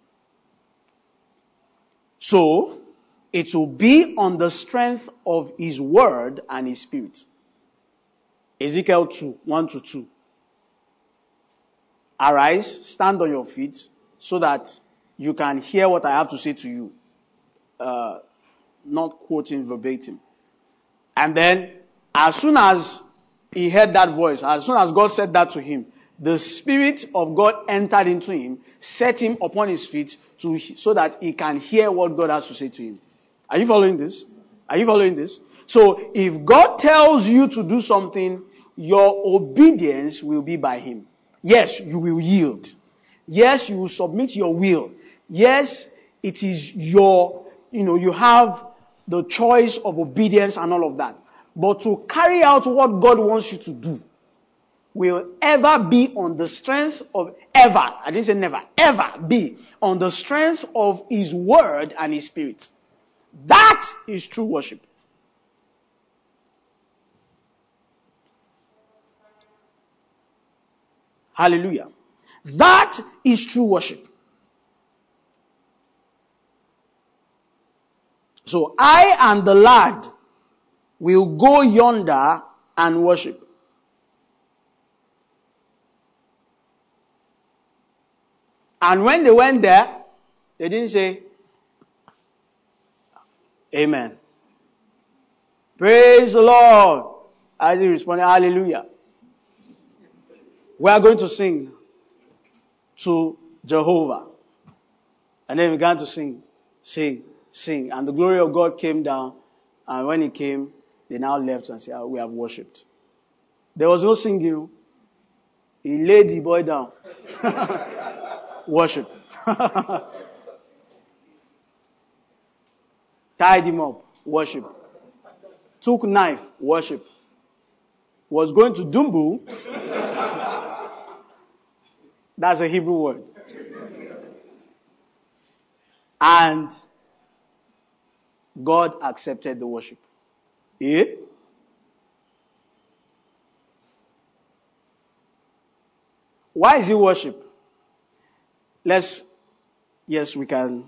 [SPEAKER 1] So, it will be on the strength of his word and his spirit. Ezekiel 2, 1-2. arise, stand on your feet, so that you can hear what I have to say to you. Not quoting verbatim. And then, as soon as he heard that voice, as soon as God said that to him, the Spirit of God entered into him, set him upon his feet so that he can hear what God has to say to him. Are you following this? Are you following this? So, if God tells you to do something, your obedience will be by him. Yes, you will yield. Yes, you will submit your will. Yes, it is you have the choice of obedience and all of that. But to carry out what God wants you to do will ever be on the strength of I didn't say never, ever be on the strength of his word and his spirit. That is true worship. Hallelujah. That is true worship. So I and the lad will go yonder and worship. And when they went there, they didn't say, Amen. Praise the Lord. As he responded, Hallelujah. We are going to sing to Jehovah. And then we began to sing. And the glory of God came down. And when he came, they now left and said, we have worshipped. There was no singing. He laid the boy down. Worship. Tied him up. Worship. Took knife. Worship. Was going to Dumbu. That's a Hebrew word. And God accepted the worship. Eh? Why is it worship? Yes, we can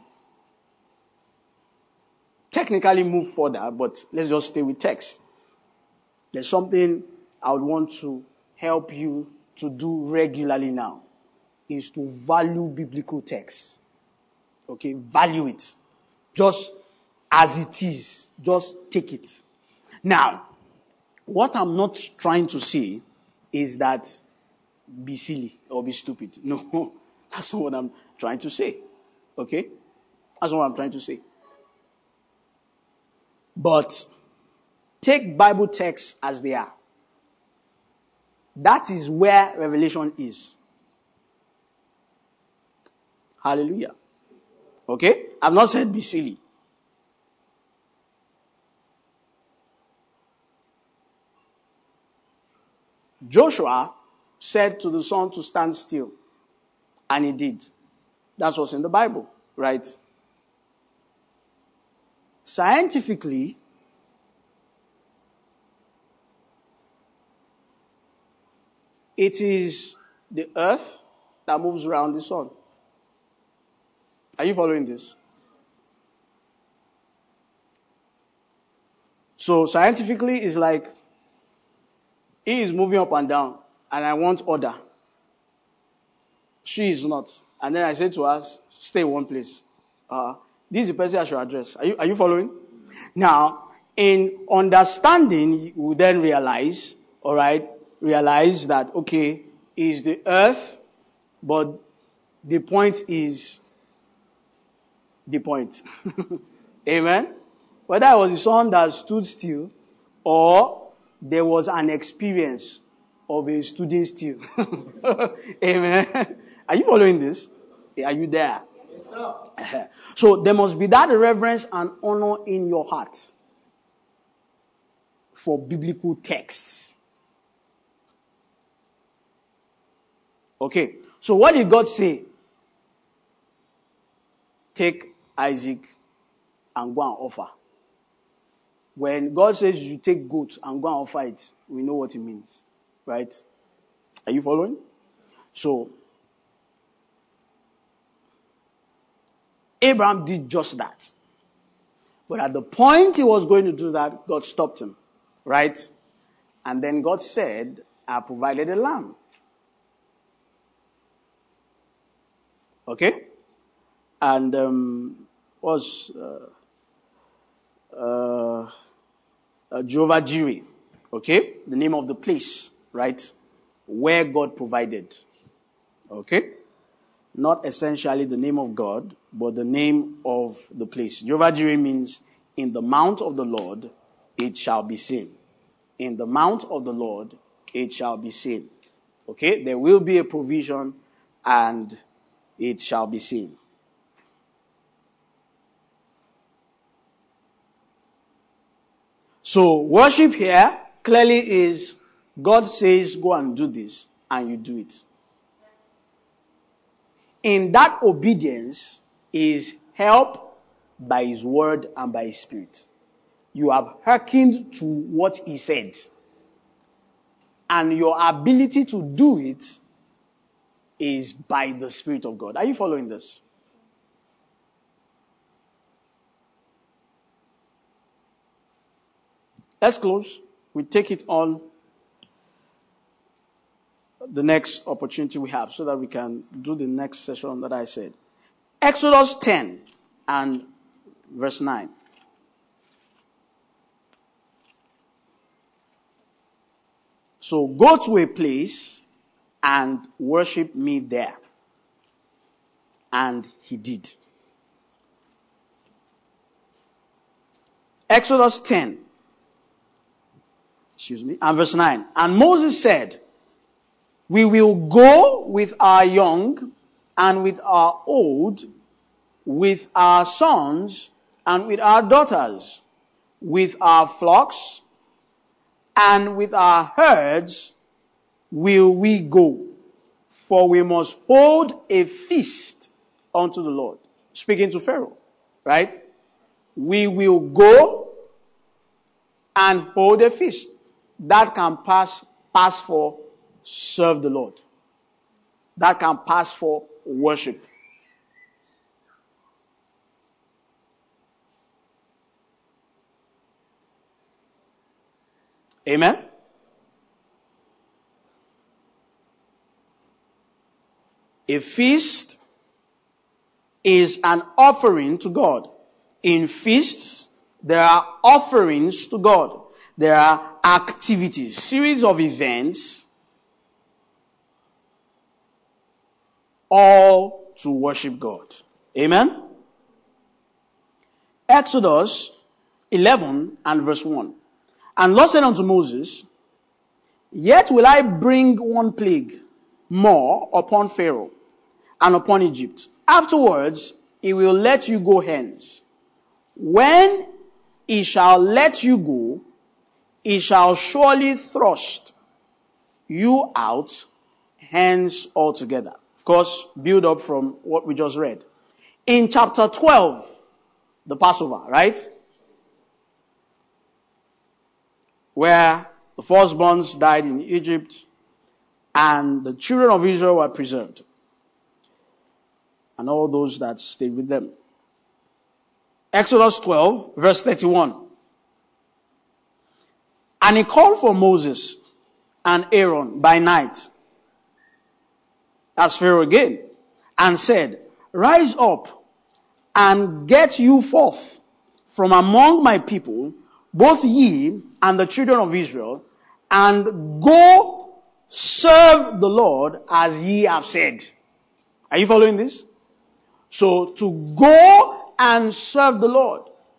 [SPEAKER 1] technically move further, but let's just stay with text. There's something I would want to help you to do regularly now, is to value biblical text. Okay, value it. Just as it is. Just take it. Now, what I'm not trying to say is that be silly or be stupid. No, that's not what I'm trying to say. Okay? That's not what I'm trying to say. But take Bible texts as they are. That is where revelation is. Hallelujah. Okay? I've not said be silly. Joshua said to the sun to stand still. And he did. That's what's in the Bible, right? Scientifically, it is the earth that moves around the sun. Are you following this? So scientifically, it's like he is moving up and down, and I want order. She is not. And then I say to her, stay in one place. This is the person I should address. Are you following? Now, in understanding, you will then realize that, okay, is the earth, but the point is the point. Amen? Whether it was the sun that stood still, or there was an experience of a student still. Amen? Are you following this? Are you there?
[SPEAKER 2] Yes, sir.
[SPEAKER 1] So there must be that reverence and honor in your heart for biblical texts. Okay. So what did God say? Take Isaac and go and offer. When God says you take goat and go and offer it, we know what it means. Right? Are you following? So, Abraham did just that. But at the point he was going to do that, God stopped him. Right? And then God said, I provided a lamb. Okay? And was Jehovah Jireh. Okay? The name of the place, right? Where God provided. Okay? Not essentially the name of God, but the name of the place. Jehovah Jireh means, in the mount of the Lord, it shall be seen. In the mount of the Lord, it shall be seen. Okay? There will be a provision, and it shall be seen. So worship here clearly is God says go and do this, and you do it. In that obedience is help by His word and by His Spirit. You have hearkened to what He said. And your ability to do it is by the Spirit of God. Are you following this? Let's close. We take it on the next opportunity we have so that we can do the next session that I said. Exodus 10 and verse 9. So go to a place and worship me there. And he did. Exodus 10. And verse 9. And Moses said, we will go with our young and with our old, with our sons and with our daughters, with our flocks and with our herds will we go, for we must hold a feast unto the Lord. Speaking to Pharaoh, right? We will go and hold a feast. That can pass for serve the Lord. That can pass for worship. Amen? A feast is an offering to God. In feasts, there are offerings to God. There are activities, series of events, all to worship God. Amen? Exodus 11 and verse 1. And Lord said unto Moses, yet will I bring one plague more upon Pharaoh and upon Egypt. Afterwards, he will let you go hence. When he shall let you go, he shall surely thrust you out hence altogether. Of course, build up from what we just read. In chapter 12, the Passover, right? Where the firstborns died in Egypt and the children of Israel were preserved. And all those that stayed with them. Exodus 12, verse 31. And he called for Moses and Aaron by night. That's Pharaoh again. And said, rise up and get you forth from among my people, both ye and the children of Israel, and go serve the Lord as ye have said. Are you following this? So to go and serve the Lord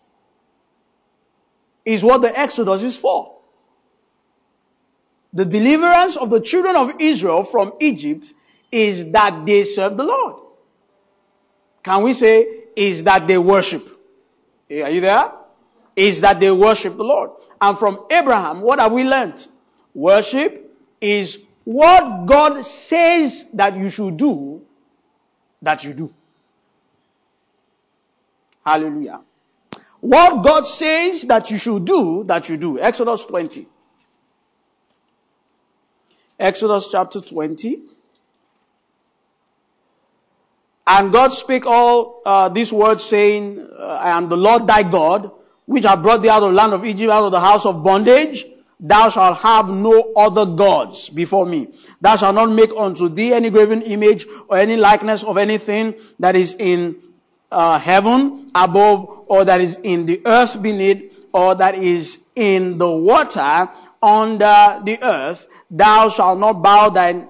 [SPEAKER 1] is what the Exodus is for. The deliverance of the children of Israel from Egypt is that they serve the Lord. Can we say is that they worship? Are you there? Is that they worship the Lord. And from Abraham, what have we learned? Worship is what God says that you should do, that you do. Hallelujah. What God says that you should do, that you do. Exodus 20. Exodus chapter 20. And God spake all these words, saying, I am the Lord thy God, which have brought thee out of the land of Egypt, out of the house of bondage.
[SPEAKER 3] thou shalt have no other gods before me. Thou shalt not make unto thee any graven image or any likeness of anything that is in heaven above, or that is in the earth beneath, or that is in the water under the earth. Thou shalt not bow down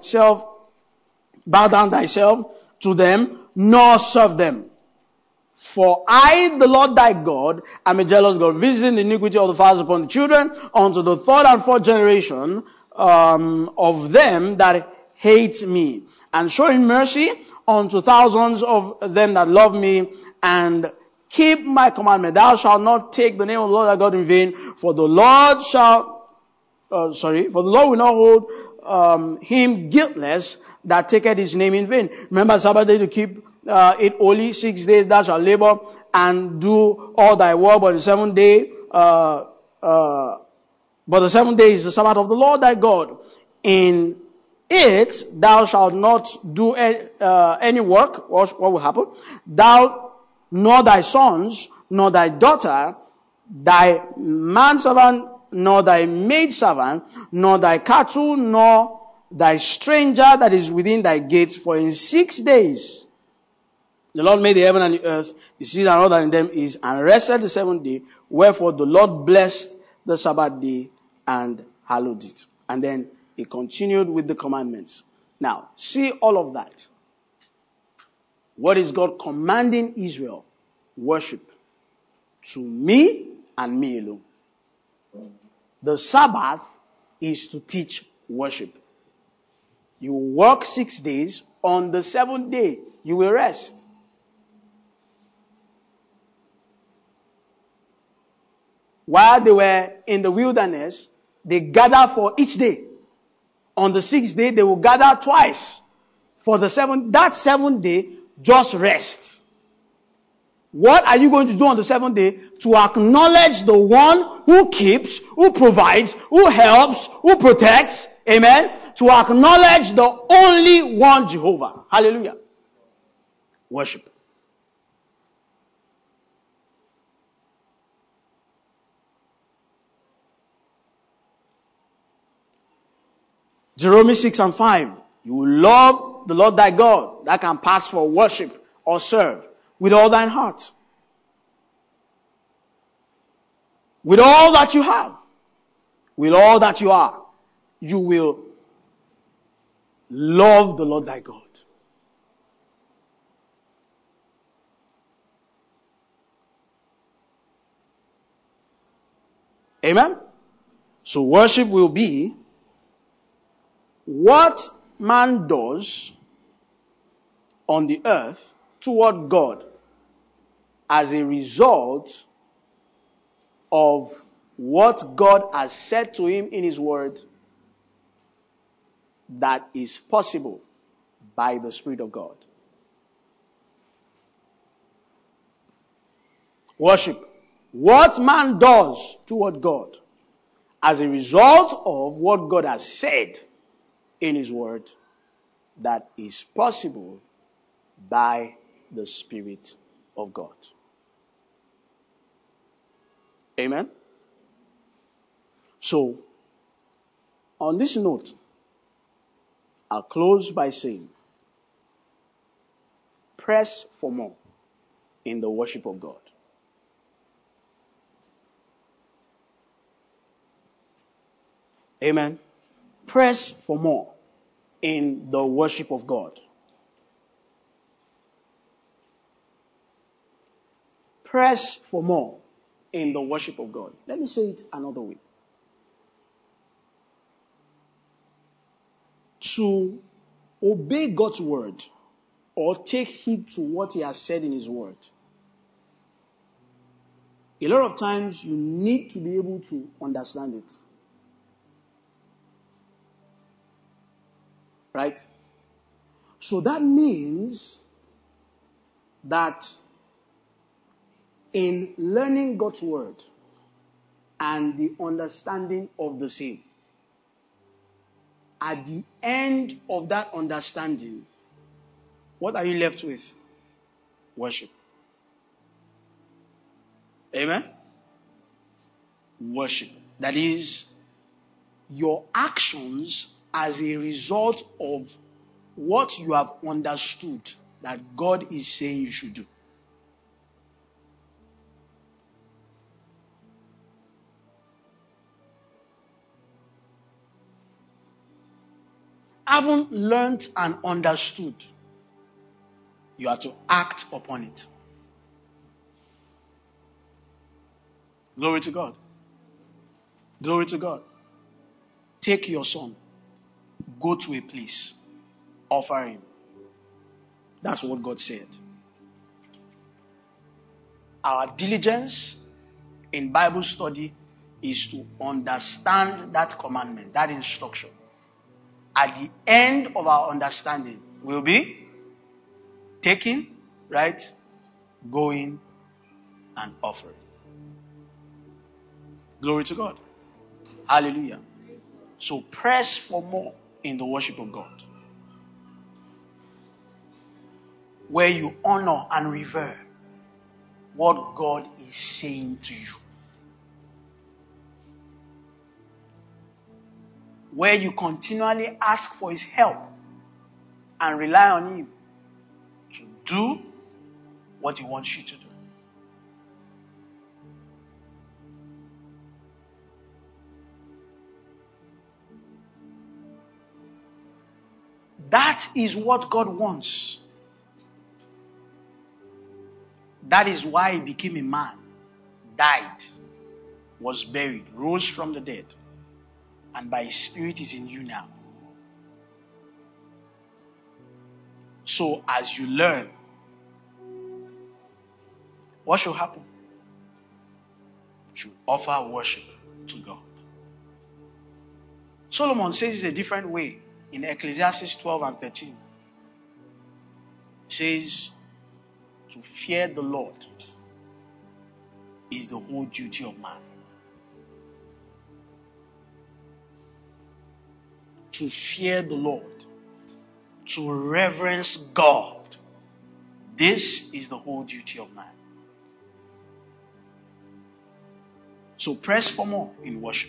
[SPEAKER 3] thyself to them, nor serve them. For I, the Lord thy God, am a jealous God, visiting the iniquity of the fathers upon the children, unto the third and fourth generation of them that hate me, and showing mercy unto thousands of them that love me, and keep my commandment. Thou shalt not take the name of the Lord thy God in vain, for the Lord will not hold him guiltless that taketh his name in vain. Remember Sabbath day to keep it holy. 6 days thou shalt labor and do all thy work, but the seventh day is the Sabbath of the Lord thy God. In it thou shalt not do any work. What will happen? Thou, nor thy sons, nor thy daughter, thy manservant, nor thy maidservant, nor thy cattle, nor thy stranger that is within thy gates. For in 6 days the Lord made the heaven and the earth, the sea and all that in them is, and rested the seventh day. Wherefore the Lord blessed the Sabbath day and hallowed it. And then he continued with the commandments. Now, see all of that. What is God commanding Israel? Worship. To me and me alone. The Sabbath is to teach worship. You work 6 days. On the seventh day, you will rest. While they were in the wilderness, they gathered for each day. On the 6th day, they will gather twice. For that 7th day, just rest. What are you going to do on the 7th day? To acknowledge the one who keeps, who provides, who helps, who protects. Amen. To acknowledge the only one Jehovah. Hallelujah. Worship. Deuteronomy 6 and 5. You will love the Lord thy God. That can pass for worship or serve with all thine heart. With all that you have. With all that you are. You will love the Lord thy God. Amen? So worship will be what man does on the earth toward God as a result of what God has said to him in his word that is possible by the Spirit of God. Worship. What man does toward God as a result of what God has said in his word that is possible by the Spirit of God. Amen? So, on this note, I'll close by saying, press for more in the worship of God. Amen? Press for more in the worship of God. Press for more in the worship of God. Let me say it another way. To obey God's word or take heed to what he has said in his word, a lot of times you need to be able to understand it. Right? So that means that in learning God's word and the understanding of the same, at the end of that understanding, what are you left with? Worship. Amen? Worship. That is, your actions as a result of what you have understood that God is saying you should do. Having learned and understood, you are to act upon it. Glory to God. Glory to God. Take your son. Go to a place. Offer him. That's what God said. Our diligence in Bible study is to understand that commandment, that instruction. At the end of our understanding will be taking, right, going and offering. Glory to God. Hallelujah. So press for more in the worship of God, where you honor and revere what God is saying to you, where you continually ask for his help and rely on him to do what he wants you to do. That is what God wants. That is why he became a man, died, was buried, rose from the dead, and by his spirit is in you now. So as you learn, what should happen? You offer worship to God. Solomon says it a different way in Ecclesiastes 12 and 13. He says, to fear the Lord is the whole duty of man. To fear the Lord, to reverence God, this is the whole duty of man. So press for more in worship.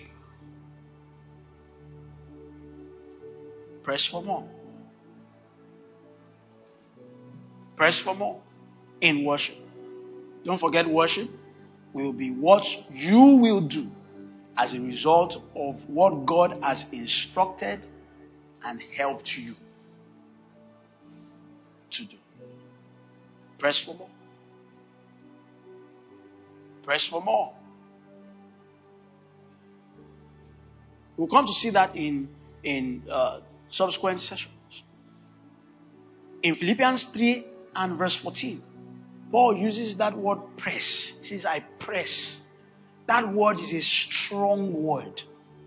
[SPEAKER 3] Press for more. Press for more in worship. Don't forget, worship will be what you will do as a result of what God has instructed and helped you to do. Press for more. Press for more. We'll come to see that in subsequent sessions. In Philippians 3 and verse 14, Paul uses that word press. He says, I press. That word is a strong word.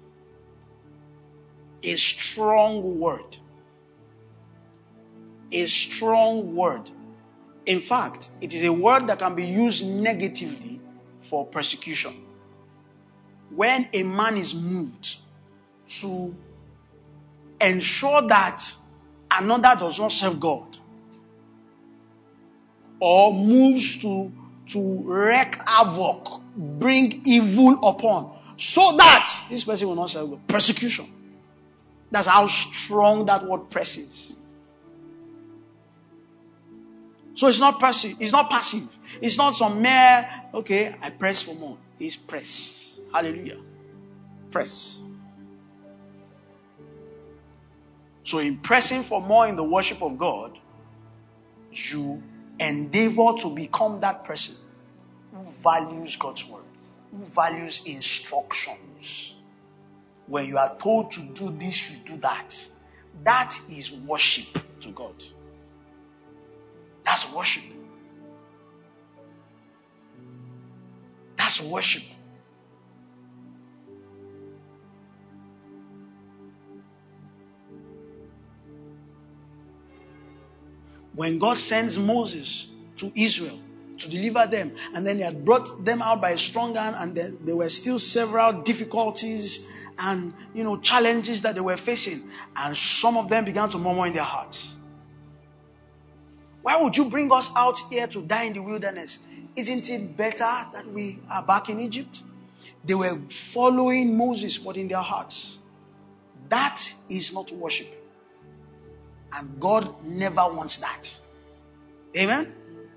[SPEAKER 3] A strong word. A strong word. In fact, it is a word that can be used negatively for persecution. When a man is moved to ensure that another does not serve God, or moves to wreak havoc, bring evil upon, so that this person will not serve God. Persecution. That's how strong that word press is. So it's not passive. It's not passive. It's not some mere, okay, I press for more. It's press. Hallelujah. Press. So in pressing for more in the worship of God, you endeavor to become that person who values God's word, who values instructions. When you are told to do this, you do that. That is worship to God. That's worship. That's worship. When God sends Moses to Israel to deliver them, and then he had brought them out by a strong hand, and then there were still several difficulties and challenges that they were facing, and some of them began to murmur in their hearts. Why would you bring us out here to die in the wilderness? Isn't it better that we are back in Egypt? They were following Moses, but in their hearts, That is not worship. And God never wants that. Amen?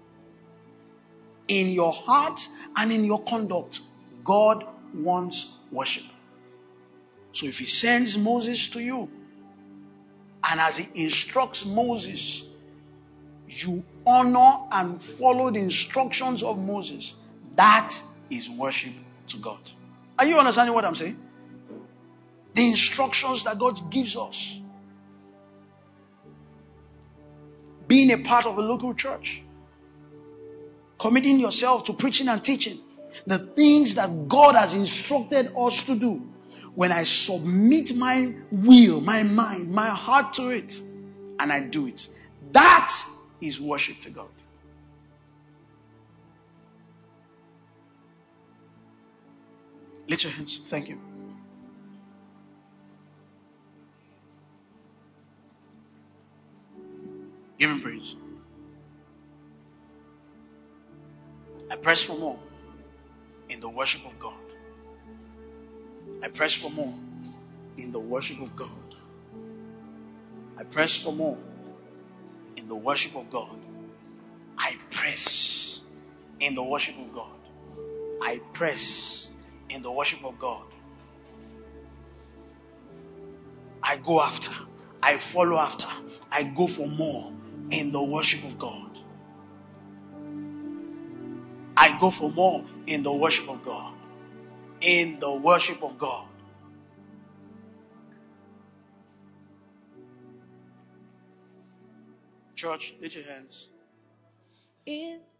[SPEAKER 3] In your heart and in your conduct, God wants worship. So if he sends Moses to you, and as he instructs Moses, you honor and follow the instructions of Moses, that is worship to God. Are you understanding what I'm saying? The instructions that God gives us. Being a part of a local church. Committing yourself to preaching and teaching. The things that God has instructed us to do. When I submit my will, my mind, my heart to it, and I do it. That is worship to God. Lift your hands. Thank you. Give him praise. I press for more in the worship of God. I press for more in the worship of God. I press for more in the worship of God. I press in the worship of God. I press in the worship of God. I go after. I follow after. I go for more in the worship of God. I go for more in the worship of God. In the worship of God. Church, lift your hands.